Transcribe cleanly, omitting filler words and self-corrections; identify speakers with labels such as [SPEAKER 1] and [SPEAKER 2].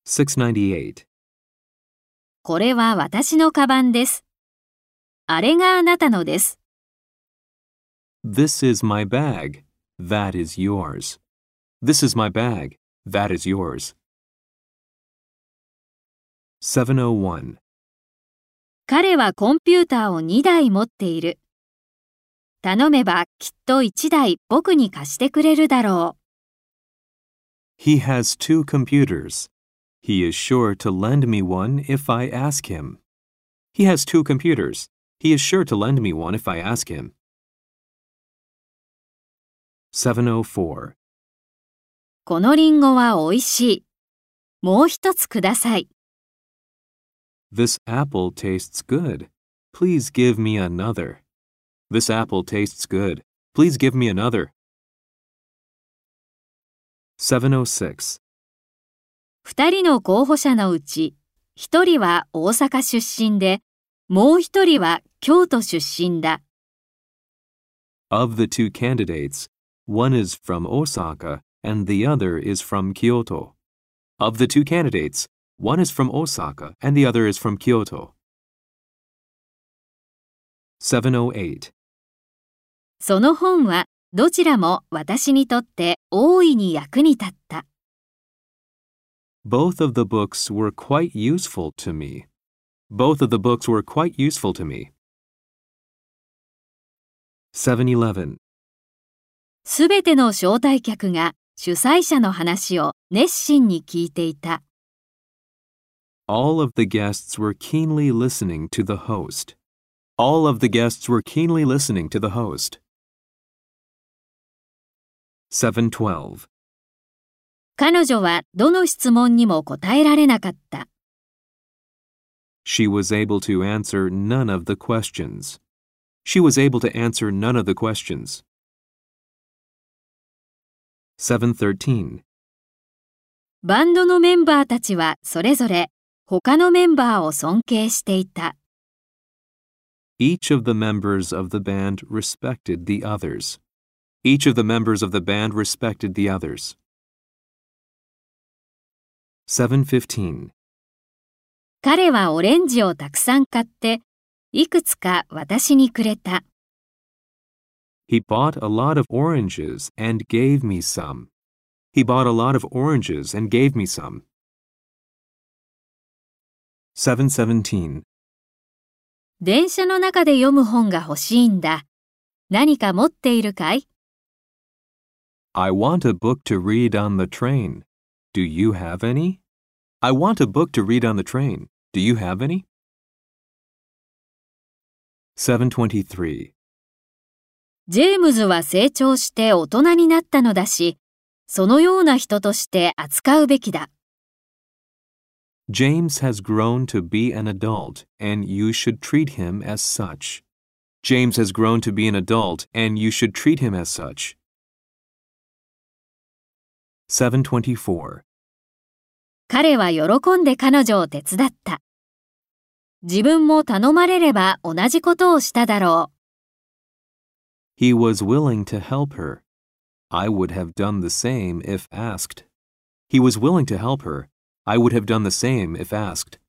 [SPEAKER 1] 698.
[SPEAKER 2] これは私のカバンです。あれがあなたのです。
[SPEAKER 1] This is my bag. That is yours. This is my bag. That is yours. 701.
[SPEAKER 2] 彼はコンピューターを2台持っている。頼めばきっと1台僕に貸してくれるだろう。
[SPEAKER 1] He has 2 computers. He is sure to lend me one if I ask him. He has 2 computers. He is sure to lend me one if I ask him. 704.
[SPEAKER 2] このリンゴはおいしい。もう一つください。
[SPEAKER 1] This apple tastes good. Please give me another. This apple tastes good. Please give me another. 706.
[SPEAKER 2] 2人の候補者のうち、1人は大阪出身で、もう1人は京都出身だ。
[SPEAKER 1] Of the 2 candidates, one is from Osaka and the other is from Kyoto. Of the 2 candidates, one is from Osaka and the other is from Kyoto. 708.
[SPEAKER 2] その本はどちらも私にとって大いに役に立った。
[SPEAKER 1] Both of the books were quite useful to me. Both of the books were quite useful to me. 711.
[SPEAKER 2] すべての招待客が主催者の話を熱心に聞いていた。
[SPEAKER 1] All of the guests were keenly listening to the host. All of the guests were keenly listening to the host. 712.
[SPEAKER 2] 彼女はどの質問にも答えられなかった。
[SPEAKER 1] She was able to answer none of the questions. She was able to answer none of the questions. 713.
[SPEAKER 2] バンドのメンバーたちはそれぞれ他のメンバーを尊敬していた。
[SPEAKER 1] Each of the members of the band respected the others. Each of the members of the band respected the others. 715.
[SPEAKER 2] 彼はオレンジをたくさん買って、いくつか私にくれた。
[SPEAKER 1] He bought a lot of oranges and gave me some. He bought a lot of oranges and gave me some. 717.
[SPEAKER 2] 電車の中で読む本が欲しいんだ。何か持っているかい？
[SPEAKER 1] I want a book to read on the train. Do you have any? I want a book to read on the train. Do you have any? 723.
[SPEAKER 2] ジェームズは成長して大人になったのだし、そのような人として扱うべきだ。
[SPEAKER 1] James has grown to be an adult, and you should treat him as such. James has grown to be an adult, and you should treat him as such. 724.
[SPEAKER 2] 彼は喜んで彼女を手伝った。自分も頼まれれば同じことをしただろう。
[SPEAKER 1] He was willing to help her. I would have done the same if asked. He was willing to help her. I would have done the same if asked.